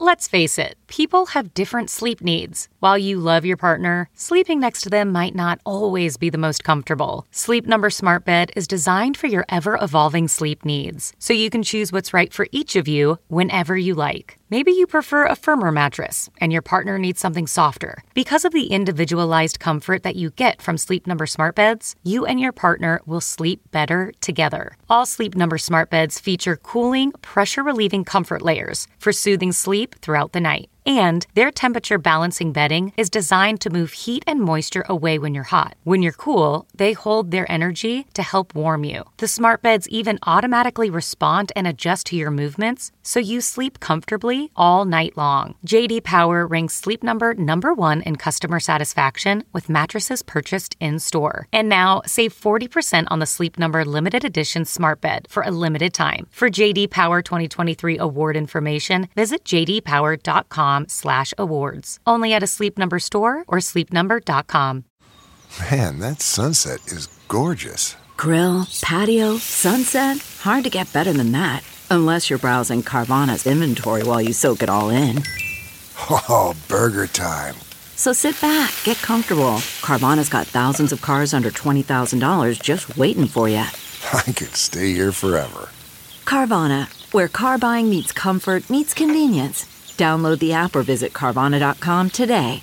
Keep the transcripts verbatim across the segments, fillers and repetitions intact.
Let's face it, people have different sleep needs. While you love your partner, sleeping next to them might not always be the most comfortable. Sleep Number Smart Bed is designed for your ever-evolving sleep needs, so you can choose what's right for each of you whenever you like. Maybe you prefer a firmer mattress and your partner needs something softer. Because of the individualized comfort that you get from Sleep Number Smart Beds, you and your partner will sleep better together. All Sleep Number Smart Beds feature cooling, pressure-relieving comfort layers for soothing sleep throughout the night. And their temperature balancing bedding is designed to move heat and moisture away when you're hot. When you're cool, they hold their energy to help warm you. The smart beds even automatically respond and adjust to your movements, so you sleep comfortably all night long. J D Power ranks Sleep Number number one in customer satisfaction with mattresses purchased in-store. And now, save forty percent on the Sleep Number limited edition smart bed for a limited time. For J D Power twenty twenty-three award information, visit j d power dot com slash awards. Only at a Sleep Number store or sleep number dot com. Man, that sunset is gorgeous. Grill, patio, sunset. Hard to get better than that. Unless you're browsing Carvana's inventory while you soak it all in. Oh, burger time. So sit back, get comfortable. Carvana's got thousands of cars under twenty thousand dollars just waiting for you. I could stay here forever. Carvana, where car buying meets comfort meets convenience. Download the app or visit Carvana dot com today.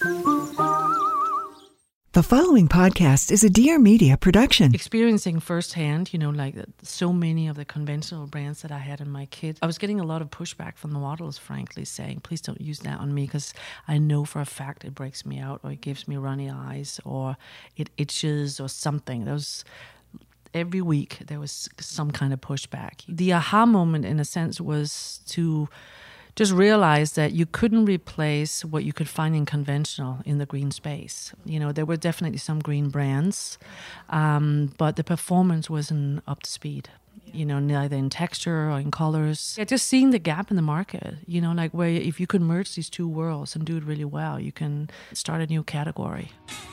The following podcast is a Dear Media production. Experiencing firsthand, you know, like so many of the conventional brands that I had in my kids, I was getting a lot of pushback from the models, frankly, saying, please don't use that on me because I know for a fact it breaks me out or it gives me runny eyes or it itches or something. Those every week there was some kind of pushback. The aha moment, in a sense, was to just realize that you couldn't replace what you could find in conventional in the green space. You know, there were definitely some green brands, um, but the performance wasn't up to speed. You know, neither in texture or in colors. Yeah, just seeing the gap in the market, you know, like where if you could merge these two worlds and do it really well, you can start a new category.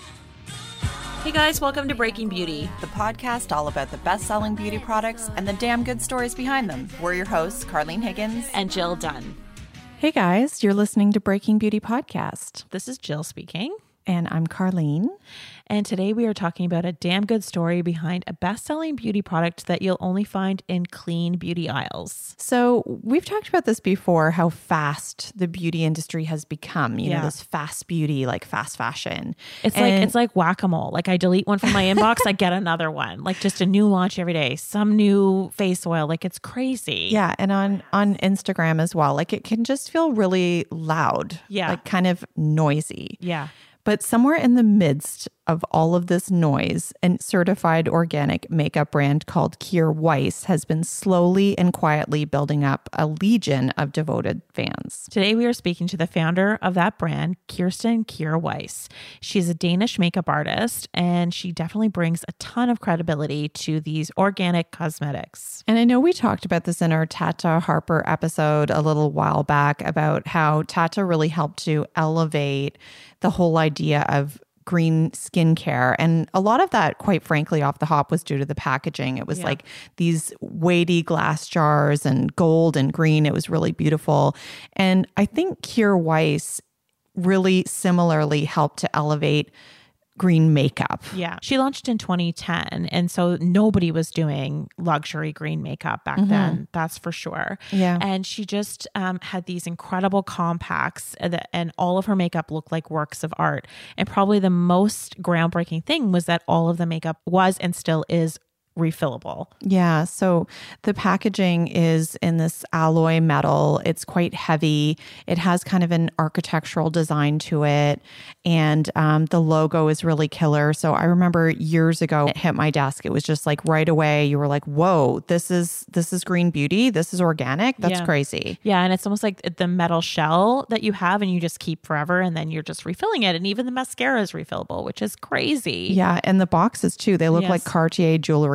Hey guys, welcome to Breaking Beauty, the podcast all about the best-selling beauty products and the damn good stories behind them. We're your hosts, Carlene Higgins and Jill Dunn. Hey guys, you're listening to Breaking Beauty Podcast. This is Jill speaking. And I'm Carlene. And today we are talking about a damn good story behind a best-selling beauty product that you'll only find in clean beauty aisles. So we've talked about this before, how fast the beauty industry has become, you yeah. know, this fast beauty, like fast fashion. It's and like it's like whack-a-mole. Like I delete one from my inbox, I get another one. Like just a new launch every day, some new face oil. Like it's crazy. Yeah. And on, on Instagram as well. Like it can just feel really loud. Yeah. Like kind of noisy. Yeah. But somewhere in the midst of all of this noise, a certified organic makeup brand called Kjaer Weis has been slowly and quietly building up a legion of devoted fans. Today we are speaking to the founder of that brand, Kirsten Kjaer Weis. She's a Danish makeup artist, and she definitely brings a ton of credibility to these organic cosmetics. And I know we talked about this in our Tata Harper episode a little while back about how Tata really helped to elevate the whole idea of green skincare. And a lot of that, quite frankly, off the hop was due to the packaging. It was yeah. like these weighty glass jars and gold and green. It was really beautiful. And I think Kjaer Weis really similarly helped to elevate green makeup. Yeah. She launched in twenty ten. And so nobody was doing luxury green makeup back mm-hmm. then. That's for sure. Yeah. And she just um, had these incredible compacts and, and all of her makeup looked like works of art. And probably the most groundbreaking thing was that all of the makeup was and still is refillable. Yeah. So the packaging is in this alloy metal. It's quite heavy. It has kind of an architectural design to it. And um, the logo is really killer. So I remember years ago it hit my desk. It was just like right away, you were like, whoa, this is, this is green beauty. This is organic. That's yeah. crazy. Yeah. And it's almost like the metal shell that you have and you just keep forever and then you're just refilling it. And even the mascara is refillable, which is crazy. Yeah. And the boxes too, they look yes. like Cartier jewelry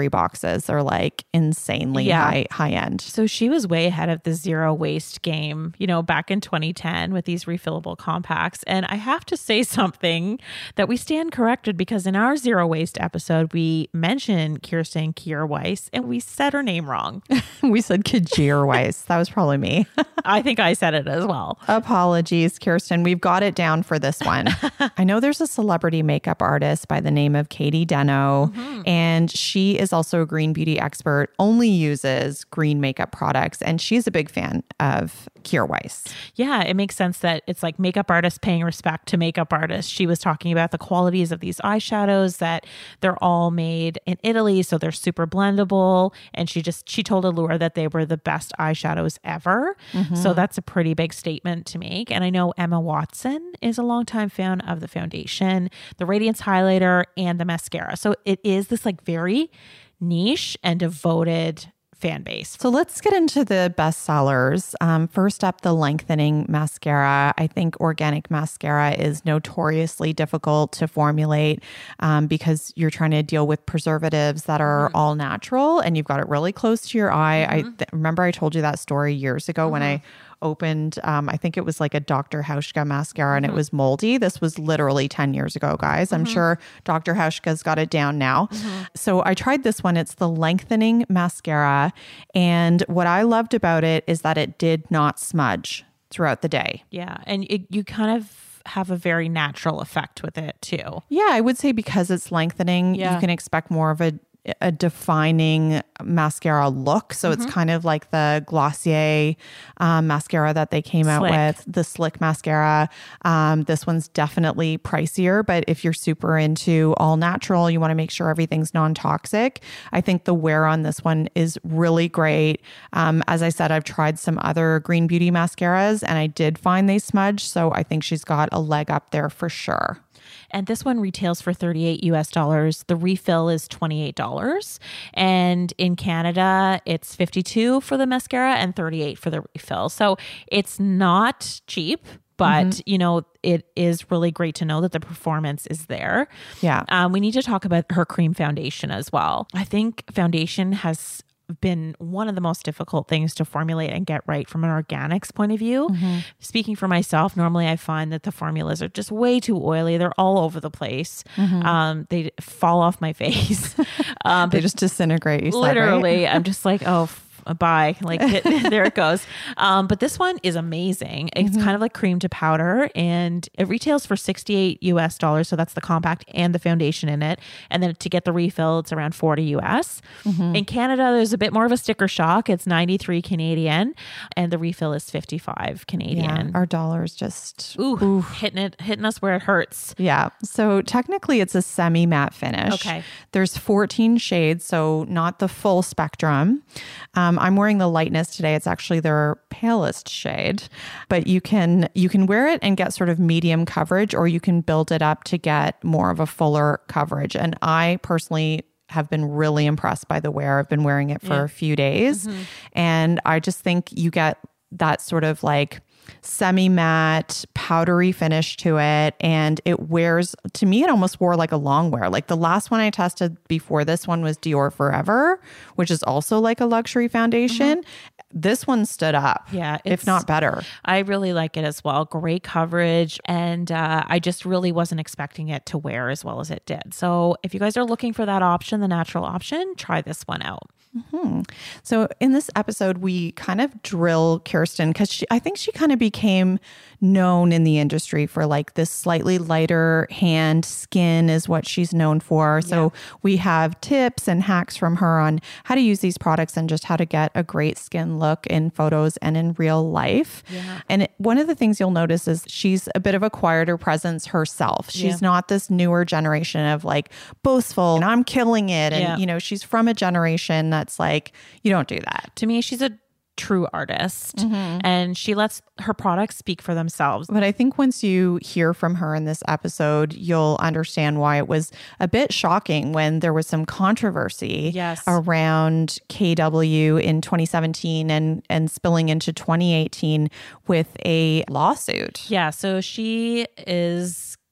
boxes. They're like insanely Yeah. high high end. So she was way ahead of the zero waste game, you know, back in twenty ten with these refillable compacts. And I have to say something that we stand corrected, because in our zero waste episode, we mentioned Kirsten Kierweiss and we said her name wrong. We said Kajir Weiss. That was probably me. I think I said it as well. Apologies, Kirsten. We've got it down for this one. I know there's a celebrity makeup artist by the name of Katie Deno, mm-hmm. and she is also a green beauty expert, only uses green makeup products, and she's a big fan of Kierweiss. Yeah, it makes sense that it's like makeup artists paying respect to makeup artists. She was talking about the qualities of these eyeshadows, that they're all made in Italy, so they're super blendable. And she just, she told Allure that they were the best eyeshadows ever. Mm-hmm. So that's a pretty big statement to make. And I know Emma Watson is a longtime fan of the foundation, the Radiance highlighter, and the mascara. So it is this like very niche and devoted fan base. So let's get into the best sellers. Um, first up, the lengthening mascara. I think organic mascara is notoriously difficult to formulate um, because you're trying to deal with preservatives that are mm-hmm. all natural, and you've got it really close to your eye. Mm-hmm. I th- remember I told you that story years ago mm-hmm. when I opened, um, I think it was like a Doctor Hauschka mascara and mm-hmm. it was moldy. This was literally ten years ago, guys. Mm-hmm. I'm sure Doctor Hauschka's got it down now. Mm-hmm. So I tried this one. It's the lengthening mascara. And what I loved about it is that it did not smudge throughout the day. Yeah. And it, you kind of have a very natural effect with it too. Yeah, I would say because it's lengthening, yeah. you can expect more of a a defining mascara look. So mm-hmm. it's kind of like the Glossier um, mascara that they came Slick. out with, the Slick mascara. Um, this one's definitely pricier, but if you're super into all natural, you want to make sure everything's non-toxic. I think the wear on this one is really great. Um, as I said, I've tried some other green beauty mascaras and I did find they smudge. So I think she's got a leg up there for sure. And this one retails for thirty-eight U S dollars. The refill is twenty-eight dollars. And in Canada, it's fifty-two for the mascara and thirty-eight for the refill. So it's not cheap, but mm-hmm. you know, it is really great to know that the performance is there. Yeah. Um, we need to talk about her cream foundation as well. I think foundation has been one of the most difficult things to formulate and get right from an organics point of view. Mm-hmm. Speaking for myself, normally I find that the formulas are just way too oily. They're all over the place. Mm-hmm. Um, they fall off my face. um, they just disintegrate. You literally, said, right? I'm just like, oh, f- bye. Like it, there it goes. Um, but this one is amazing. It's mm-hmm. kind of like cream to powder, and it retails for sixty-eight U S dollars. So that's the compact and the foundation in it. And then to get the refill, it's around forty U S. Mm-hmm. In Canada, there's a bit more of a sticker shock. It's ninety-three Canadian and the refill is fifty-five Canadian. Yeah, our dollar is just ooh, ooh, hitting it, hitting us where it hurts. Yeah. So technically it's a semi matte finish. Okay. There's fourteen shades, so not the full spectrum. Um, I'm wearing the lightness today. It's actually their palest shade, but you can you can wear it and get sort of medium coverage, or you can build it up to get more of a fuller coverage. And I personally have been really impressed by the wear. I've been wearing it for yeah. a few days, mm-hmm. and I just think you get that sort of like semi-matte powdery finish to it, and it wears, to me it almost wore like a long wear. Like the last one I tested before this one was Dior Forever, which is also like a luxury foundation. Mm-hmm. This one stood up, yeah, if not better. I really like it as well. Great coverage, and uh, I just really wasn't expecting it to wear as well as it did. So if you guys are looking for that option, the natural option, try this one out. Mm-hmm. So in this episode, we kind of drill Kirsten because I think she kind of became known in the industry for like this slightly lighter hand skin is what she's known for. So yeah. we have tips and hacks from her on how to use these products and just how to get a great skin look in photos and in real life. Yeah. And it, one of the things you'll notice is she's a bit of a quieter presence herself. She's yeah. not this newer generation of like boastful and I'm killing it. And, yeah. you know, she's from a generation that's like, you don't do that. To me, she's a true artist mm-hmm. and she lets her products speak for themselves. But I think once you hear from her in this episode, you'll understand why it was a bit shocking when there was some controversy yes. around K W in twenty seventeen and, and spilling into twenty eighteen with a lawsuit. Yeah. So she is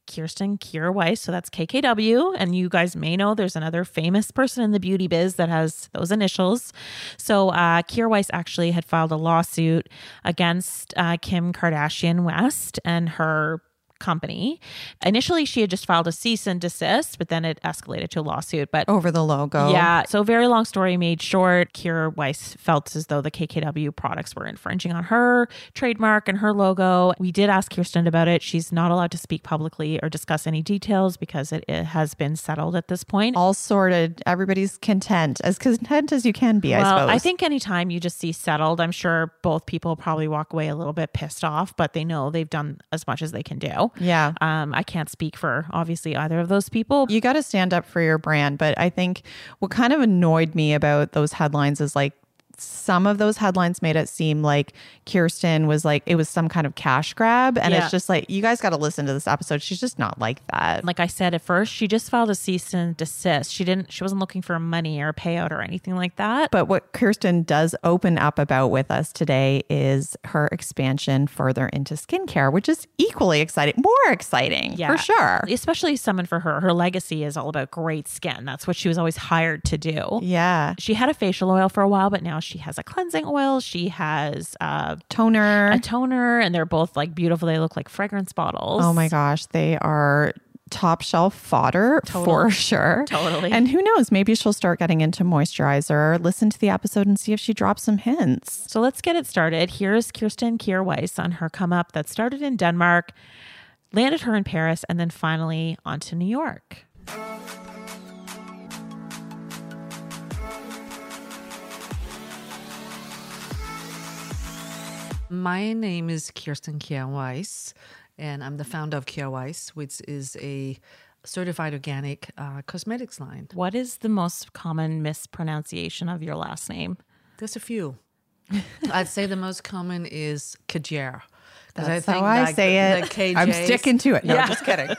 Kirsten Kier Weiss. So that's K K W. And you guys may know there's another famous person in the beauty biz that has those initials. So uh, Kier Weiss actually had filed a lawsuit against uh, Kim Kardashian West and her company. Initially, she had just filed a cease and desist, but then it escalated to a lawsuit. But over the logo. Yeah. So very long story made short, Kier Weiss felt as though the K K W products were infringing on her trademark and her logo. We did ask Kirsten about it. She's not allowed to speak publicly or discuss any details because it, it has been settled at this point. All sorted. Everybody's content, as content as you can be, well, I suppose. I think anytime you just see settled, I'm sure both people probably walk away a little bit pissed off, but they know they've done as much as they can do. Yeah. Um, I can't speak for obviously either of those people. You got to stand up for your brand. But I think what kind of annoyed me about those headlines is like, some of those headlines made it seem like Kirsten was like, it was some kind of cash grab. And Yeah. it's just like, you guys got to listen to this episode. She's just not like that. Like I said at first, she just filed a cease and desist. She didn't, she wasn't looking for money or a payout or anything like that. But what Kirsten does open up about with us today is her expansion further into skincare, which is equally exciting, more exciting Yeah. for sure. Especially someone for her. Her legacy is all about great skin. That's what she was always hired to do. Yeah. She had a facial oil for a while, but now she has a cleansing oil. She has uh, Toner. a toner, and they're both like beautiful. They look like fragrance bottles. Oh my gosh. They are top shelf fodder for sure. Totally. And who knows, maybe she'll start getting into moisturizer. Listen to the episode and see if she drops some hints. So let's get it started. Here's Kirsten Kier Weiss on her come up that started in Denmark, landed her in Paris, and then finally onto New York. My name is Kirsten Kier Weiss, and I'm the founder of Kier Weiss, which is a certified organic uh, cosmetics line. What is the most common mispronunciation of your last name? There's a few. I'd say the most common is Kajer. That's how I say it. I'm sticking to it. No, Yeah. just kidding.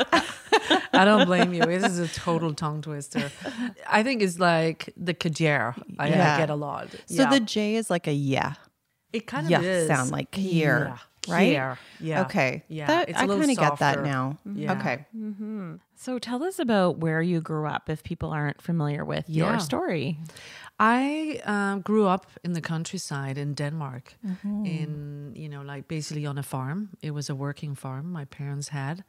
I don't blame you. This is a total tongue twister. I think it's like the Kajer. I, Yeah. I get a lot. So Yeah. the J is like a yeah. It kind of Yeah is. sound like here, Yeah. right? Here. Yeah. Okay. Yeah. That, It's a I little kind of get that softer. now. Yeah. Okay. So tell us about where you grew up if people aren't familiar with Yeah. your story. I um, grew up in the countryside in Denmark, Mm-hmm. in, you know, like basically on a farm. It was a working farm my parents had.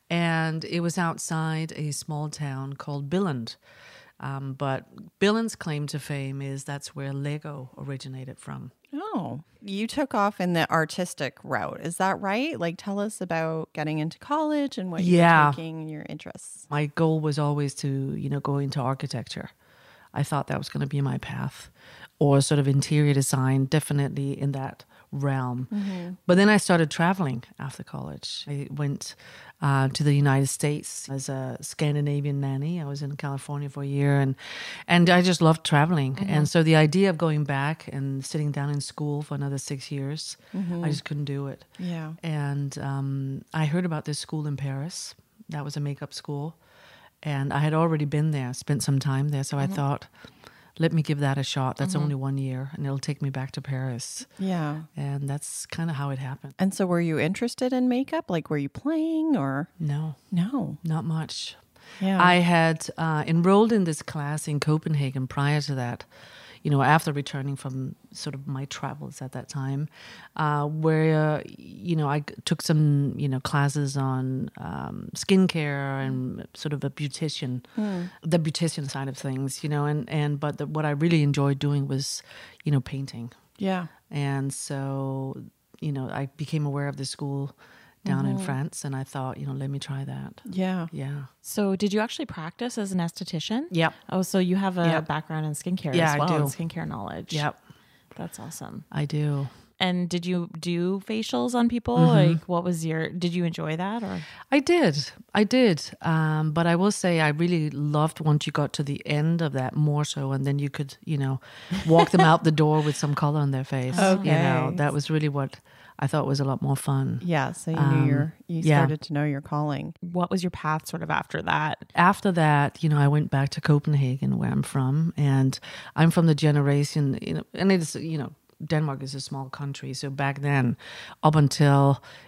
And it was outside a small town called Billund. Um, but Billund's claim to fame is that's where Lego originated from. Oh, you took off in the artistic route. Is that right? Like, tell us about getting into college and what you Yeah. were taking, your interests. My goal was always to, you know, go into architecture. I thought that was going to be my path, or sort of interior design, definitely in that realm. But then I started traveling after college. I went uh, to the United States as a Scandinavian nanny. I was in California for a year, and and I just loved traveling. And so the idea of going back and sitting down in school for another six years, I just couldn't do it. Yeah. And um, I heard about this school in Paris. That was a makeup school. And I had already been there, spent some time there. So I thought, let me give that a shot. That's only one year, and it'll take me back to Paris. Yeah. And that's kind of how it happened. And so were you interested in makeup? Like, were you playing or? No, No. not much. Yeah. I had uh, enrolled in this class in Copenhagen prior to that, you know, after returning from sort of my travels at that time, uh, where, uh, you know, I g- took some, you know, classes on um, skincare and sort of a beautician, the beautician side of things, you know, and, and but the, what I really enjoyed doing was, you know, painting. Yeah. And so, you know, I became aware of the school down in France, and I thought, you know, let me try that. Yeah. Yeah. So did you actually practice as an esthetician? Yep. Oh, so you have a Yep. background in skincare Yeah, as I well, do. and skincare knowledge. Yep. That's awesome. I do. And did you do facials on people? Mm-hmm. Like, what was your, did you enjoy that or? I did. I did. Um, but I will say I really loved once you got to the end of that more so, and then you could, you know, walk them out the door with some color on their face. You know, Okay. that was really what I thought was a lot more fun. Yeah. So you Um, knew your, you yeah. started to know your calling. What was your path sort of after that? After that, you know, I went back to Copenhagen, where I'm from, and I'm from the generation, you know, and it's, you know, Denmark is a small country. So back then, up until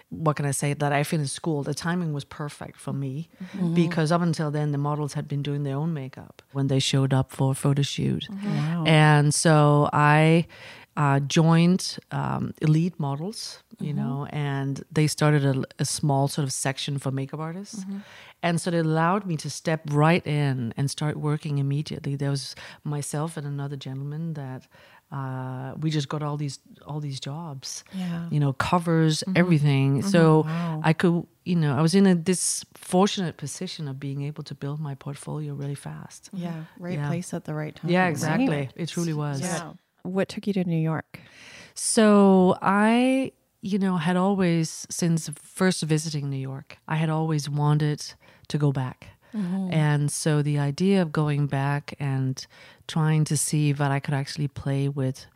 what can I say, that I finished school. The timing was perfect for me because up until then, the models had been doing their own makeup when they showed up for a photo shoot. Wow. And so I uh, joined um, Elite Models, you know, and they started a, a small sort of section for makeup artists. And so it allowed me to step right in and start working immediately. There was myself and another gentleman that uh, we just got all these all these jobs, Yeah. you know, covers, everything. So I could, you know, I was in a, this fortunate position of being able to build my portfolio really fast. Yeah. Right Yeah. place at the right time. Yeah, right? exactly. It truly was. Yeah. What took you to New York? So I, you know, had always, since first visiting New York, I had always wanted to go back. And so the idea of going back and trying to see if I could actually play with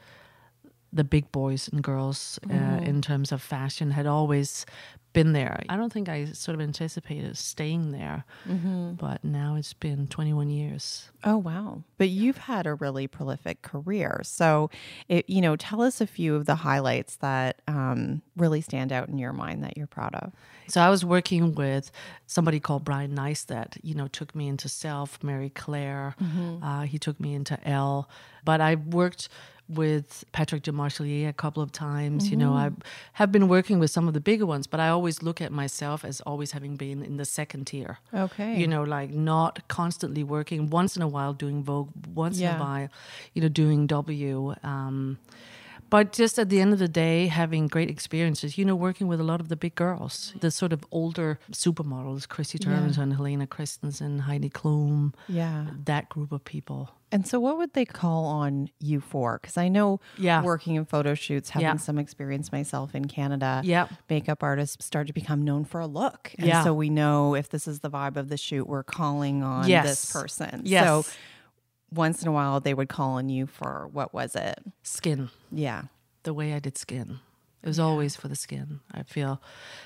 the big boys and girls uh, in terms of fashion had always been there. I don't think I sort of anticipated staying there, but now it's been twenty-one years. Oh, wow. But you've had a really prolific career. So, it, you know, tell us a few of the highlights that um, really stand out in your mind that you're proud of. So I was working with somebody called Brian Nice that, you know, took me into Self, Mary Claire. Uh, he took me into Elle. But I worked with Patrick de Marchelier a couple of times. You know, I have been working with some of the bigger ones, but I always look at myself as always having been in the second tier. Okay. You know, like not constantly working, once in a while doing Vogue, once Yeah. in a while, you know, doing W. Um, but just at the end of the day, having great experiences, you know, working with a lot of the big girls, the sort of older supermodels, Chrissy Turlington, Helena Christensen, Heidi Klum, Yeah. that group of people. And so what would they call on you for? Because I know Yeah. working in photo shoots, having Yeah. some experience myself in Canada, Yeah. makeup artists start to become known for a look. And Yeah. so we know if this is the vibe of the shoot, we're calling on Yes. this person. Yes. So once in a while, they would call on you for, what was it? Skin. Yeah. The way I did skin. It was always for the skin, I feel.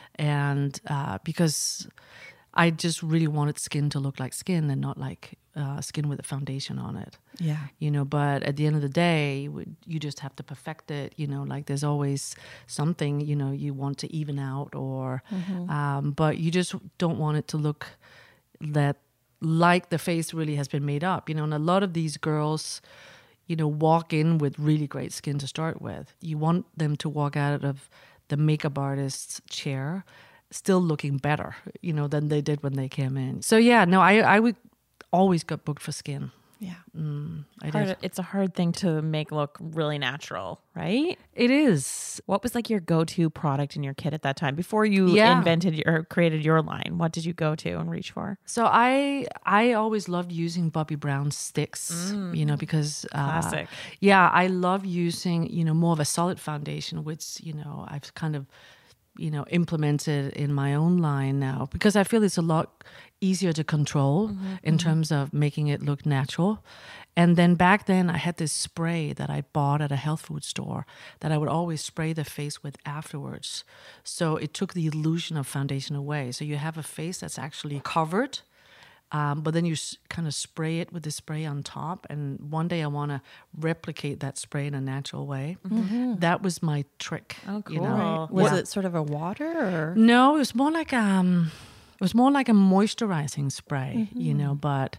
And uh, because I just really wanted skin to look like skin and not like uh, skin with a foundation on it. Yeah. You know, but at the end of the day, w- you just have to perfect it. You know, like there's always something, you know, you want to even out or, um, but you just don't want it to look that like the face really has been made up. You know, and a lot of these girls, you know, walk in with really great skin to start with. You want them to walk out of the makeup artist's chair still looking better, you know, than they did when they came in. So yeah, no, I I would always got booked for skin. Yeah. Mm, I Hard- did. it's a hard thing to make look really natural, right? It is. What was like your go-to product in your kit at that time before you Yeah. invented or created your line? What did you go to and reach for? So I I always loved using Bobbi Brown sticks, you know, because uh, Classic. Yeah, I love using, you know, more of a solid foundation, which, you know, I've kind of, you know, implemented in my own line now because I feel it's a lot easier to control in terms of making it look natural. And then back then I had this spray that I bought at a health food store that I would always spray the face with afterwards. So it took the illusion of foundation away. So you have a face that's actually covered, um, but then you s- kind of spray it with the spray on top. And one day I want to replicate that spray in a natural way. That was my trick. Oh, You cool. know? Was Yeah. it sort of a water or? No, it was more like um, it was more like a moisturizing spray, you know. But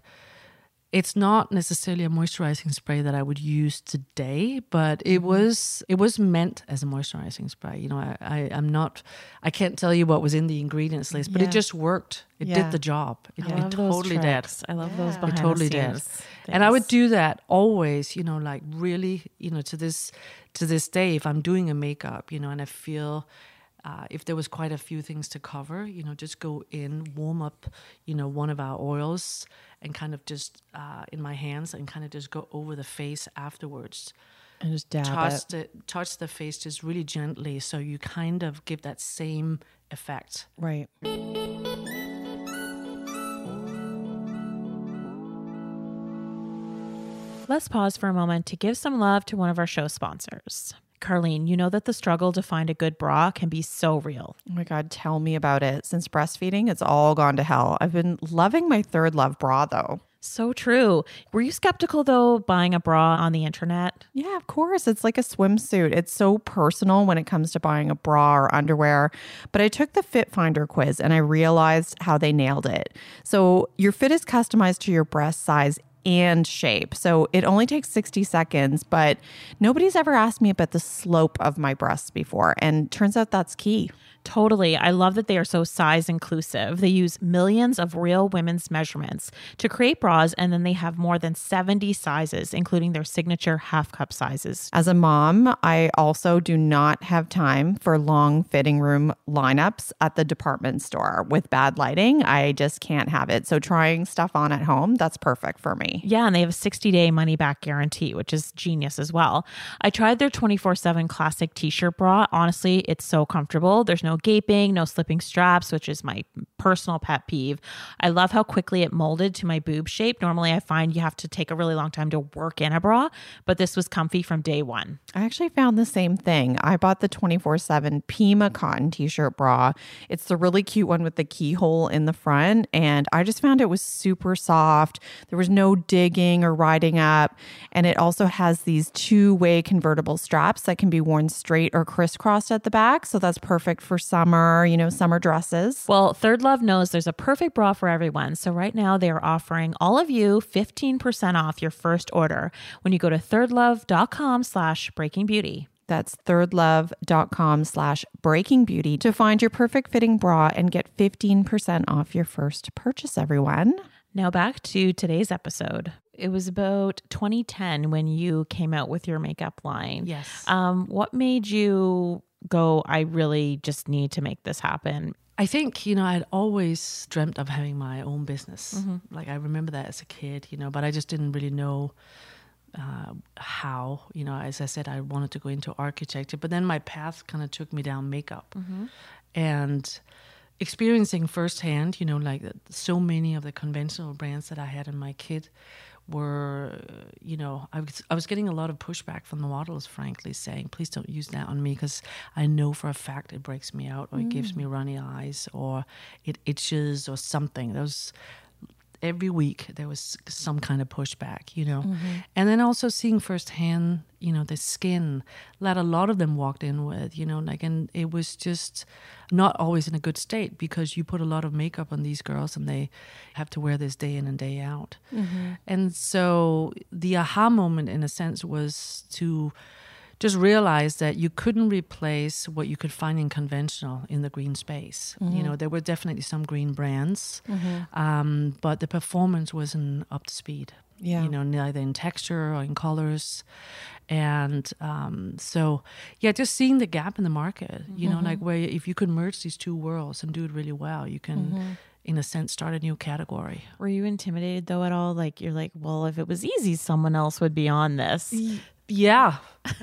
it's not necessarily a moisturizing spray that I would use today. But it was it was meant as a moisturizing spray. You know, I, I I'm not I can't tell you what was in the ingredients list, but Yeah. it just worked. It Yeah. did the job. It, I it love those totally did. tricks. I love those It behind totally the did. scenes And I would things. do that always, you know, like really, you know, to this to this day, if I'm doing a makeup, you know, and I feel uh, if there was quite a few things to cover, you know, just go in, warm up, you know, one of our oils and kind of just uh, in my hands and kind of just go over the face afterwards. And just dab Touch it. the, touch the face just really gently so you kind of give that same effect. Right. Let's pause for a moment to give some love to one of our show sponsors. Carlene, you know that the struggle to find a good bra can be so real. Oh my God, tell me about it. Since breastfeeding, it's all gone to hell. I've been loving my Third Love bra though. So true. Were you skeptical though buying a bra on the internet? Yeah, of course. It's like a swimsuit. It's so personal when it comes to buying a bra or underwear. But I took the Fit Finder quiz and I realized how they nailed it. So your fit is customized to your breast size and shape. So it only takes sixty seconds, but nobody's ever asked me about the slope of my breasts before. And turns out that's key. Totally. I love that they are so size inclusive. They use millions of real women's measurements to create bras, and then they have more than seventy sizes, including their signature half cup sizes. As a mom, I also do not have time for long fitting room lineups at the department store with bad lighting. I just can't have it. So trying stuff on at home, that's perfect for me. Yeah, and they have a sixty day money back guarantee, which is genius as well. I tried their twenty-four seven classic t-shirt bra. Honestly, it's so comfortable. There's no gaping, no slipping straps, which is my personal pet peeve. I love how quickly it molded to my boob shape. Normally, I find you have to take a really long time to work in a bra, but this was comfy from day one. I actually found the same thing. I bought the twenty-four seven Pima cotton t-shirt bra. It's the really cute one with the keyhole in the front, and I just found it was super soft. There was no digging or riding up, and it also has these two-way convertible straps that can be worn straight or crisscrossed at the back, so that's perfect for summer, you know, summer dresses. Well, Third Love knows there's a perfect bra for everyone. So right now they are offering all of you fifteen percent off your first order when you go to thirdlove.com slash breaking beauty. That's thirdlove.com slash breaking beauty to find your perfect fitting bra and get fifteen percent off your first purchase, everyone. Now back to today's episode. It was about twenty ten when you came out with your makeup line. Yes. Um, what made you go, I really just need to make this happen? I think, you know, I'd always dreamt of having my own business. Mm-hmm. Like I remember that as a kid, you know, but I just didn't really know uh, how, you know, as I said, I wanted to go into architecture, but then my path kind of took me down makeup. Mm-hmm. And experiencing firsthand, you know, like so many of the conventional brands that I had in my kit were, you know, I was, I was getting a lot of pushback from the models, frankly, saying, please don't use that on me because I know for a fact it breaks me out or it mm. gives me runny eyes or it itches or something. There was, every week there was some kind of pushback, you know. Mm-hmm. And then also seeing firsthand, you know, the skin that a lot of them walked in with, you know, like, and it was just not always in a good state because you put a lot of makeup on these girls and they have to wear this day in and day out. Mm-hmm. And so the aha moment, in a sense, was to just realize that you couldn't replace what you could find in conventional in the green space. Mm-hmm. You know, there were definitely some green brands, mm-hmm. um, but the performance wasn't up to speed. Yeah. You know, neither in texture or in colors. And um, so, yeah, just seeing the gap in the market, you mm-hmm. know, like where if you could merge these two worlds and do it really well, you can, mm-hmm. in a sense, start a new category. Were you intimidated though at all? Like, you're like, well, if it was easy, someone else would be on this. Yeah.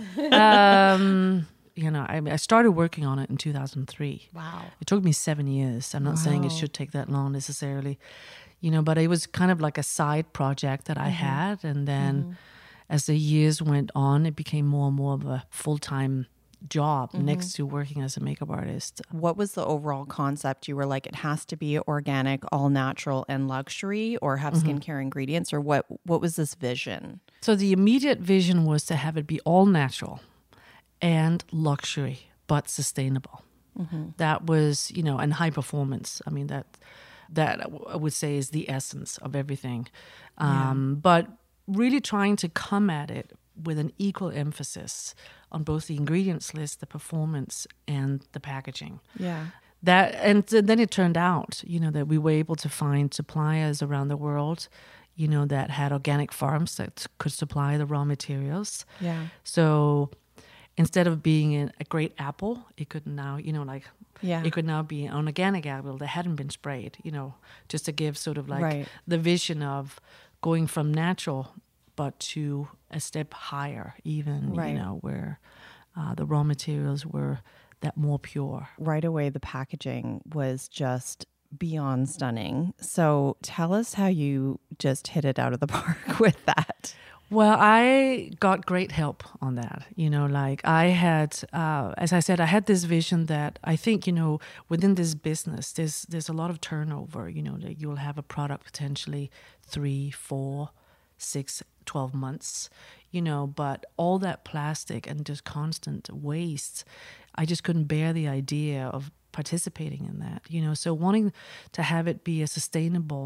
um, you know, I, I started working on it in two thousand three. Wow. It took me seven years. I'm not wow. saying it should take that long necessarily, you know, but it was kind of like a side project that I mm-hmm. had. And then mm-hmm. as the years went on, it became more and more of a full-time job mm-hmm. next to working as a makeup artist. What was the overall concept? You were like, it has to be organic, all natural, and luxury, or have mm-hmm. skincare ingredients, or what? What was this vision? So the immediate vision was to have it be all natural and luxury, but sustainable. Mm-hmm. That was, you know, and high performance. I mean, that that I would say is the essence of everything. Um, yeah. But really trying to come at it with an equal emphasis on both the ingredients list, the performance, and the packaging. Yeah. That and then it turned out, you know, that we were able to find suppliers around the world, you know, that had organic farms that could supply the raw materials. Yeah. So instead of being a great apple, it could now, you know, like, yeah. it could now be an organic apple that hadn't been sprayed, you know, just to give sort of like right. the vision of going from natural but to a step higher, even, right. you know, where uh, the raw materials were that more pure. Right away, the packaging was just beyond stunning. So tell us how you just hit it out of the park with that. Well, I got great help on that. You know, like I had, uh, as I said, I had this vision that I think, you know, within this business, there's there's a lot of turnover. You know, like you'll have a product potentially three, four, six, twelve months. You know, but all that plastic and just constant waste, I just couldn't bear the idea of participating in that. You know, so wanting to have it be a sustainable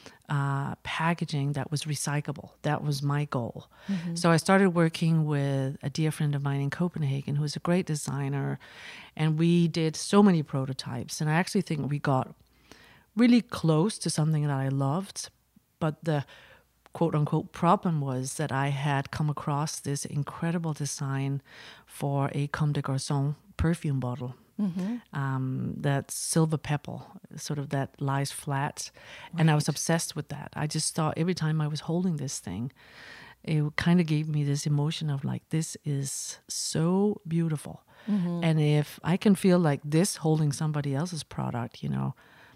Uh, packaging that was recyclable. That was my goal. Mm-hmm. So I started working with a dear friend of mine in Copenhagen who is a great designer, and we did so many prototypes, and I actually think we got really close to something that I loved, but the quote-unquote problem was that I had come across this incredible design for a Comme des Garçons perfume bottle. Mm-hmm. Um, that silver pebble, sort of that lies flat. Right. And I was obsessed with that. I just thought every time I was holding this thing, it kind of gave me this emotion of like, this is so beautiful. Mm-hmm. And if I can feel like this holding somebody else's product, you know,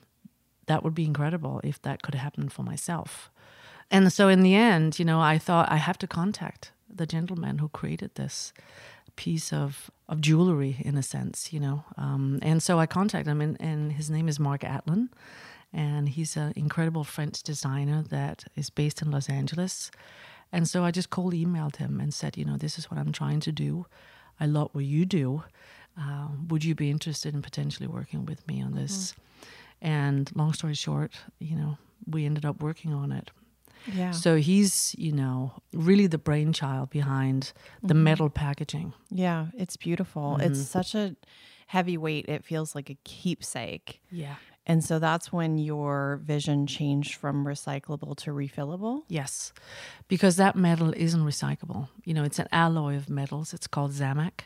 that would be incredible if that could happen for myself. And so in the end, you know, I thought I have to contact the gentleman who created this piece of of jewelry, in a sense, you know. Um, and so I contacted him, and, and his name is Mark Atlan, and he's an incredible French designer that is based in Los Angeles. And so I just cold emailed him and said, you know, this is what I'm trying to do. I love what you do. Uh, would you be interested in potentially working with me on this? Mm-hmm. And long story short, you know, we ended up working on it. Yeah. So he's, you know, really the brainchild behind the mm-hmm. metal packaging. Yeah, it's beautiful. Mm-hmm. It's such a heavy weight. It feels like a keepsake. Yeah. And so that's when your vision changed from recyclable to refillable? Yes, because that metal isn't recyclable. You know, it's an alloy of metals. It's called Zamac.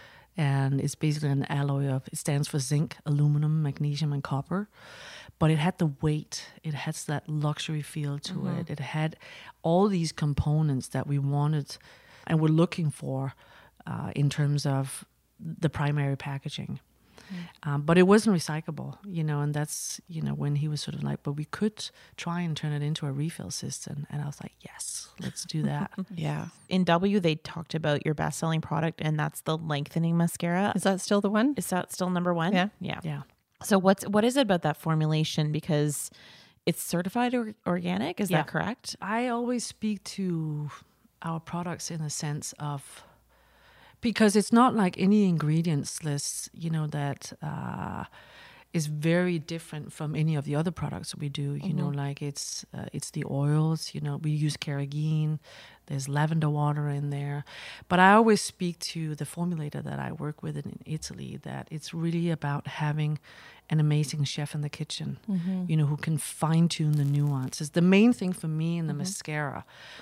And it's basically an alloy of, it stands for zinc, aluminum, magnesium, and copper. But it had the weight. It has that luxury feel to mm-hmm. it. It had all these components that we wanted and were looking for uh, in terms of the primary packaging. Mm. Um, but it wasn't recyclable, you know, and that's, you know, when he was sort of like, but we could try and turn it into a refill system. And I was like, yes, let's do that. Yeah. In W, they talked about your best-selling product, and that's the lengthening mascara. Is that still the one? Is that still number one? Yeah. Yeah. Yeah. So what's what is it about that formulation? Because it's certified or, organic, is yeah. that correct? I always speak to our products in a sense of, because it's not like any ingredients list, you know, that uh, is very different from any of the other products we do. You mm-hmm. know, like it's uh, it's the oils. You know, we use carrageen. There's lavender water in there. But I always speak to the formulator that I work with in Italy that it's really about having an amazing chef in the kitchen, mm-hmm. you know, who can fine tune the nuances. The main thing for me in the mm-hmm. mascara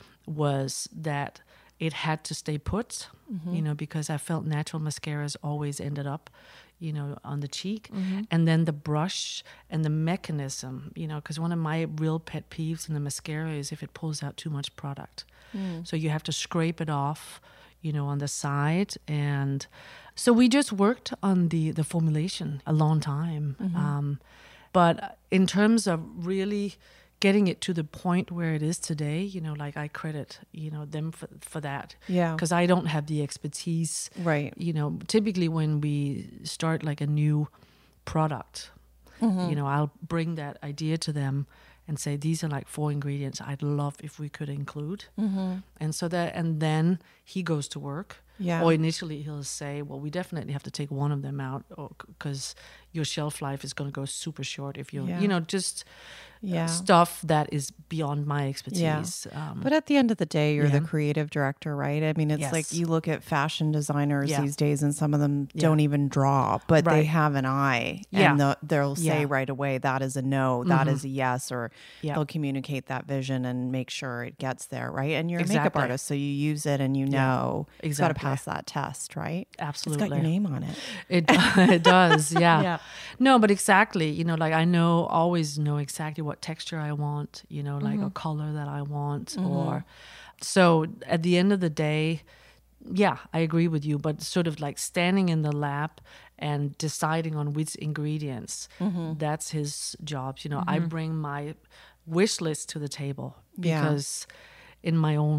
was that it had to stay put, mm-hmm. you know, because I felt natural mascaras always ended up, you know, on the cheek. Mm-hmm. And then the brush and the mechanism, you know, because one of my real pet peeves in the mascara is if it pulls out too much product. Mm. So you have to scrape it off, you know, on the side. And so we just worked on the, the formulation a long time. Mm-hmm. Um, but in terms of really getting it to the point where it is today, you know, like I credit, you know, them for, for that. Yeah. Because I don't have the expertise. Right. You know, typically when we start like a new product, mm-hmm. you know, I'll bring that idea to them and say, these are like four ingredients I'd love if we could include. Mm-hmm. And so that, and then he goes to work. Yeah. Or initially he'll say, well, we definitely have to take one of them out because your shelf life is going to go super short if you, yeah. you know, just yeah. stuff that is beyond my expertise. Yeah. Um, but at the end of the day, you're yeah. the creative director, right? I mean, it's yes. like you look at fashion designers yeah. these days and some of them yeah. don't even draw, but right. they have an eye yeah. and the, they'll say yeah. right away, that is a no, that mm-hmm. is a yes, or yeah. they'll communicate that vision and make sure it gets there, right? And you're exactly. a makeup artist, so you use it and you know yeah. exactly. you've got to pass that test, right? Absolutely. It's got your name on it. It, it does, yeah. yeah. No, but exactly, you know, like I know, always know exactly what texture I want, you know, like mm-hmm. a color that I want. Mm-hmm. Or so at the end of the day, yeah, I agree with you, but sort of like standing in the lab and deciding on which ingredients, mm-hmm. that's his job. You know, mm-hmm. I bring my wish list to the table because yeah. in my own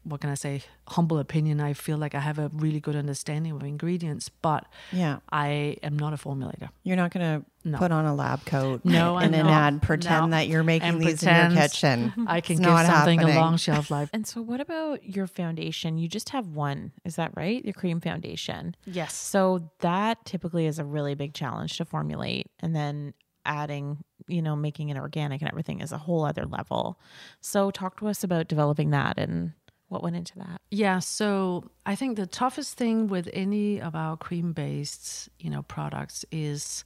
what can I say, humble opinion, I feel like I have a really good understanding of ingredients, but Yeah. I am not a formulator. You're not going to No. put on a lab coat No, and I'm an not. ad pretend No. that you're making And these pretend in your kitchen. I can It's give not something happening. a long shelf life. And so, what about your foundation? You just have one, is that right? Your cream foundation. Yes. So that typically is a really big challenge to formulate, and then adding, you know, making it organic and everything is a whole other level. So talk to us about developing that and what went into that. Yeah, so I think the toughest thing with any of our cream-based, you know, products is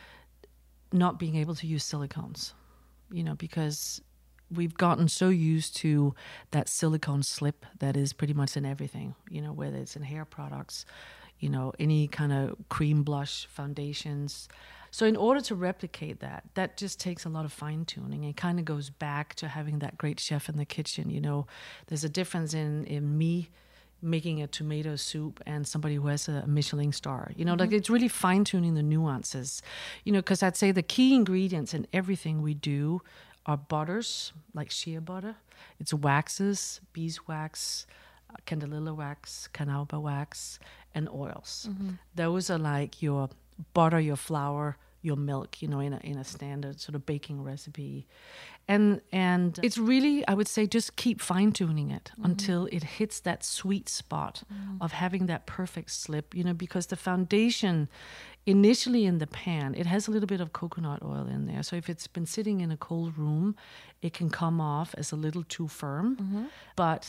not being able to use silicones, you know, because we've gotten so used to that silicone slip that is pretty much in everything, you know, whether it's in hair products, you know, any kind of cream blush, foundations. So in order to replicate that, that just takes a lot of fine tuning. It kind of goes back to having that great chef in the kitchen. You know, there's a difference in, in me making a tomato soup and somebody who has a Michelin star. You know, mm-hmm. like it's really fine tuning the nuances. You know, because I'd say the key ingredients in everything we do are butters, like shea butter. It's waxes, beeswax, candelilla wax, carnauba wax, and oils. Mm-hmm. Those are like your butter, your flour, your milk, you know, in a in a standard sort of baking recipe. And and it's really, I would say, just keep fine-tuning it mm-hmm. until it hits that sweet spot mm-hmm. of having that perfect slip, you know, because the foundation initially in the pan, it has a little bit of coconut oil in there. So if it's been sitting in a cold room, it can come off as a little too firm. Mm-hmm. But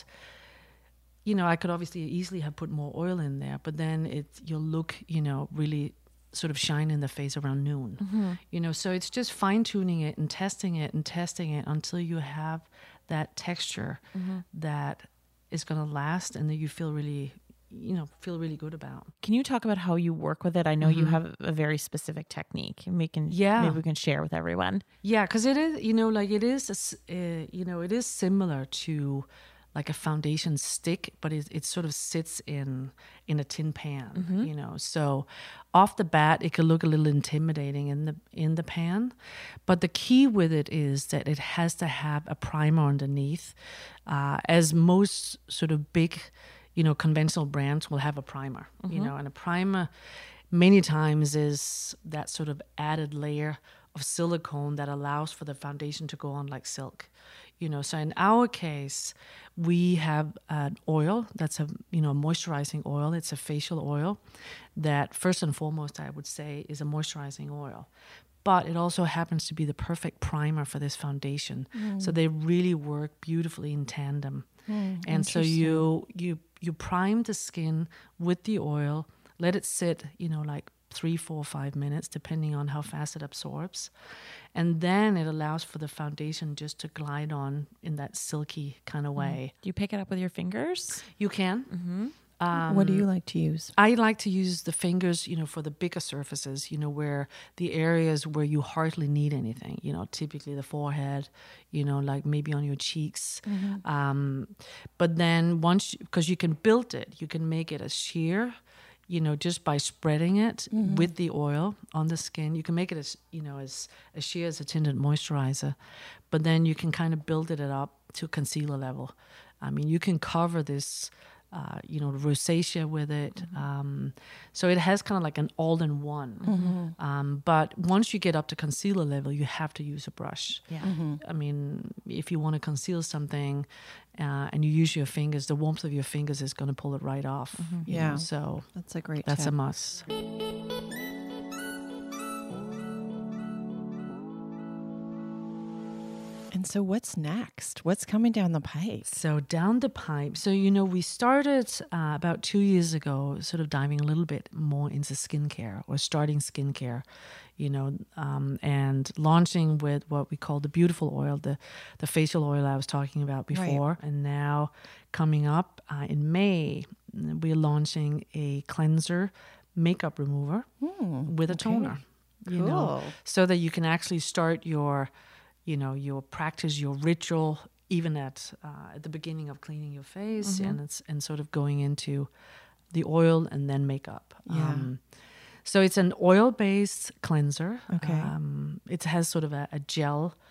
you know, I could obviously easily have put more oil in there, but then it you'll look, you know, really sort of shine in the face around noon. Mm-hmm. You know, so it's just fine tuning it and testing it and testing it until you have that texture mm-hmm. that is going to last and that you feel really, you know, feel really good about. Can you talk about how you work with it? I know mm-hmm. you have a very specific technique, and we can yeah. maybe we can share with everyone. Yeah, because it is, you know, like it is, a, uh, you know, it is similar to like a foundation stick, but it, it sort of sits in in a tin pan, mm-hmm. you know. So off the bat, it could look a little intimidating in the in the pan, but the key with it is that it has to have a primer underneath, uh, as most sort of big, you know, conventional brands will have a primer, mm-hmm. you know, and a primer many times is that sort of added layer of silicone that allows for the foundation to go on like silk. You know, so in our case, we have an oil that's a, you know, moisturizing oil. It's a facial oil that first and foremost, I would say, is a moisturizing oil. But it also happens to be the perfect primer for this foundation. Mm. So they really work beautifully in tandem. Mm, and so you, you, you prime the skin with the oil, let it sit, you know, like three, four, five minutes, depending on how fast it absorbs. And then it allows for the foundation just to glide on in that silky kind of way. Do you pick it up with your fingers? You can. Mm-hmm. Um, what do you like to use? I like to use the fingers, you know, for the bigger surfaces, you know, where the areas where you hardly need anything, you know, typically the forehead, you know, like maybe on your cheeks. Mm-hmm. Um, but then once, because you can build it, you can make it as sheer, you know, just by spreading it mm-hmm. with the oil on the skin. You can make it as, you know, as, as sheer as a tinted moisturizer, but then you can kind of build it up to concealer level. I mean, you can cover this, uh, you know, rosacea with it. Mm-hmm. Um, so it has kind of like an all-in-one. Mm-hmm. Um, but once you get up to concealer level, you have to use a brush. Yeah. Mm-hmm. I mean, if you want to conceal something uh, and you use your fingers, the warmth of your fingers is going to pull it right off. Mm-hmm. You Yeah. know? So that's a great That's tip. a must. And so what's next? What's coming down the pipe? So down the pipe. So, you know, we started uh, about two years ago, sort of diving a little bit more into skincare or starting skincare, you know, um, and launching with what we call the beautiful oil, the, the facial oil I was talking about before. Right. And now coming up uh, in May, we're launching a cleanser makeup remover mm, with a okay. toner, you cool. know, so that you can actually start your you know, your practice, your ritual, even at uh, at the beginning of cleaning your face, mm-hmm. and it's and sort of going into the oil and then makeup. Yeah. Um, so it's an oil-based cleanser. Okay. Um, it has sort of a, a gel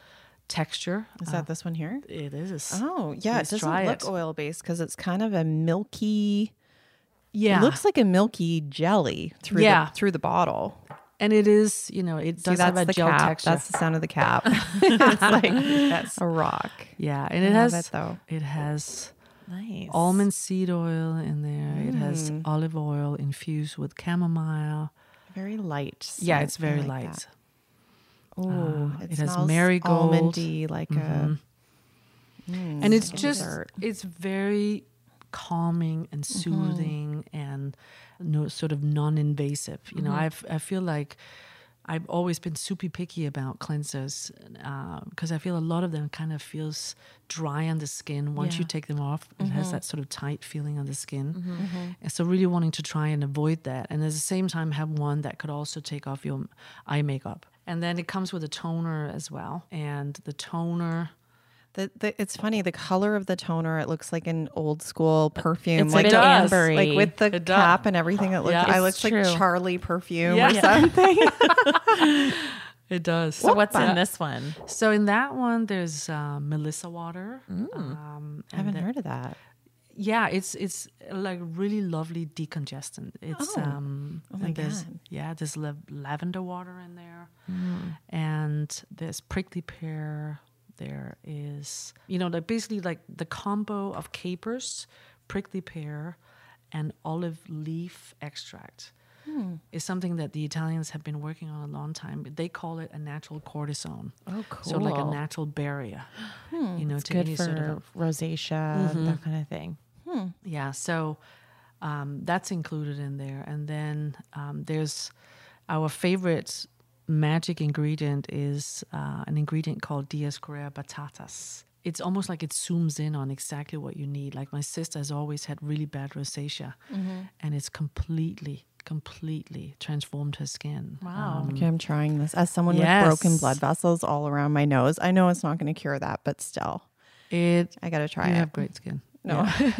texture. Is Uh, that this one here? It is. Oh, yeah. Let's It doesn't try look it. oil-based because it's kind of a milky... Yeah. It looks like a milky jelly through, Yeah. the, through the bottle. And it is, you know, it See, does have that's a the gel cap. texture. That's the sound of the cap. It's like That's a rock. Yeah, and I it love has it, though. it has nice. almond seed oil in there. It has Mm. olive oil infused with chamomile. Very light. Yeah, scent. it's very I like light. that. Oh, Uh, it, it has smells marigold. almondy, like Mhm. a. Mm, And it's like just dessert. it's very calming and soothing and no sort of non-invasive. You know, I've I feel like I've always been super picky about cleansers because I feel a lot of them kind of feels dry on the skin. Once you Yeah. take them off, it has that sort of tight feeling on the skin. And so really wanting to try and avoid that. And at the same time have one that could also take off your eye makeup. And then it comes with a toner as well. And the toner... The, the, it's funny, the color of the toner, it looks like an old school perfume. It's a like bit the- ambery. Like with the It does. cap and everything. It looks, Yeah. I It's looks like true. Charlie perfume Yeah. or something. It does. So what's Yeah. in this one? So in that one, there's uh, Melissa water. Um, I haven't and heard of that. Yeah, it's it's like really lovely decongestant. It's Oh. um, Oh my and there's, God. yeah, there's lav- lavender water in there, and there's prickly pear. There is, you know, like basically like the combo of capers, prickly pear, and olive leaf extract. Is something that the Italians have been working on a long time. They call it a natural cortisone. Oh, So like a cool. natural barrier, you know, It's to good any for sort of rosacea, that kind of thing. yeah. So um, that's included in there, and then um, there's our favorite magic ingredient is uh, an ingredient called Diascorea batatas. It's almost like it zooms in on exactly what you need. Like my sister has always had really bad rosacea, and it's completely, completely transformed her skin. Wow. Um, Okay, I'm trying this. As someone Yes. with broken blood vessels all around my nose, I know it's not going to cure that, but still, it. I got to try You it. have great skin. No,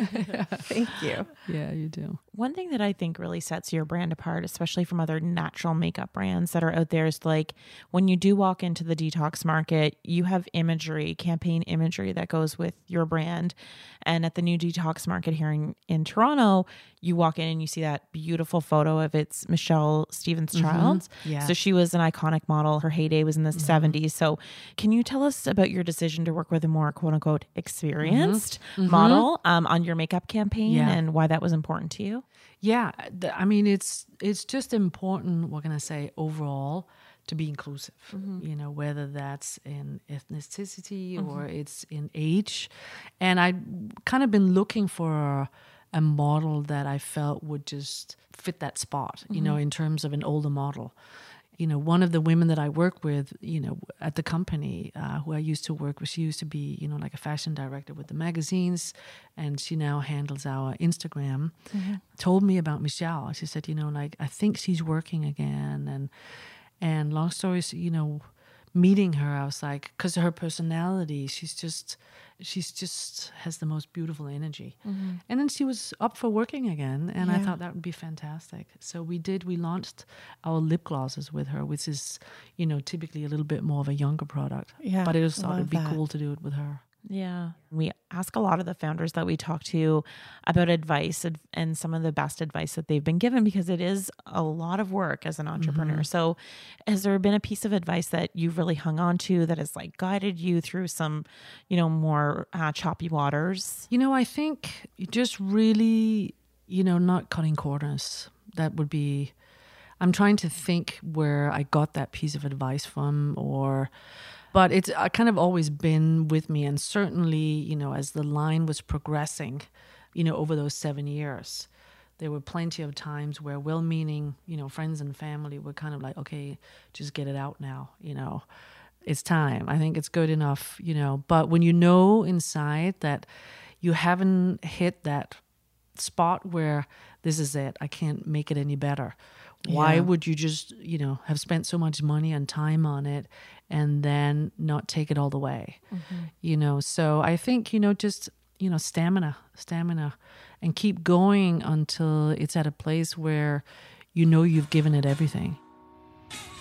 thank you. Yeah, you do. One thing that I think really sets your brand apart, especially from other natural makeup brands that are out there, is like when you do walk into the detox market, you have imagery, campaign imagery that goes with your brand. And at the new detox market here in, in Toronto, you walk in and you see that beautiful photo of it's Michelle Stevens Childs. Yeah. So she was an iconic model. Her heyday was in the seventies. So can you tell us about your decision to work with a more quote unquote experienced model um, on your makeup campaign Yeah. and why that was important to you? Yeah, th- I mean it's it's just important. What can I say overall to be inclusive? You know, whether that's in ethnicity or it's in age, and I kind of been looking for a, a model that I felt would just fit that spot. You know, in terms of an older model. You know, one of the women that I work with, you know, at the company, uh, who I used to work with, she used to be, you know, like a fashion director with the magazines, and she now handles our Instagram, told me about Michelle. She said, you know, like, I think she's working again. And, and long stories, you know, meeting her, I was like, because of her personality, she's just, she's just has the most beautiful energy. And then she was up for working again, and I Yeah. thought that would be fantastic. So we did, we launched our lip glosses with her, which is, you know, typically a little bit more of a younger product. Yeah, But I just I thought love it'd be that. cool to do it with her. Yeah. We ask a lot of the founders that we talk to about advice and- and some of the best advice that they've been given because it is a lot of work as an entrepreneur. So has there been a piece of advice that you've really hung on to that has like guided you through some, you know, more uh, choppy waters? You know, I think you just really, you know, not cutting corners. That would be, I'm trying to think where I got that piece of advice from, or, but it's uh, kind of always been with me. And certainly, you know, as the line was progressing, you know, over those seven years, there were plenty of times where well-meaning, you know, friends and family were kind of like, okay, just get it out now, you know. It's time. I think it's good enough, you know. But when you know inside that you haven't hit that spot where this is it, I can't make it any better. Why Yeah. would you just, you know, have spent so much money and time on it and then not take it all the way? You know, so I think, you know, just, you know, stamina, stamina, and keep going until it's at a place where you know you've given it everything.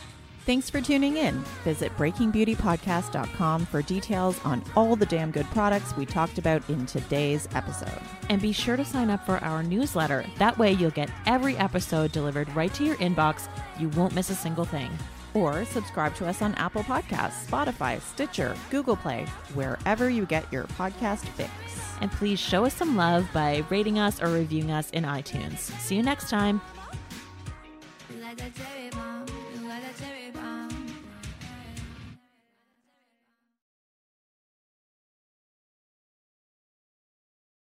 Thanks for tuning in. Visit breaking beauty podcast dot com for details on all the damn good products we talked about in today's episode. And be sure to sign up for our newsletter. That way you'll get every episode delivered right to your inbox. You won't miss a single thing. Or subscribe to us on Apple Podcasts, Spotify, Stitcher, Google Play, wherever you get your podcast fix. And please show us some love by rating us or reviewing us in iTunes. See you next time. You got that cherry bomb, you got that cherry bomb.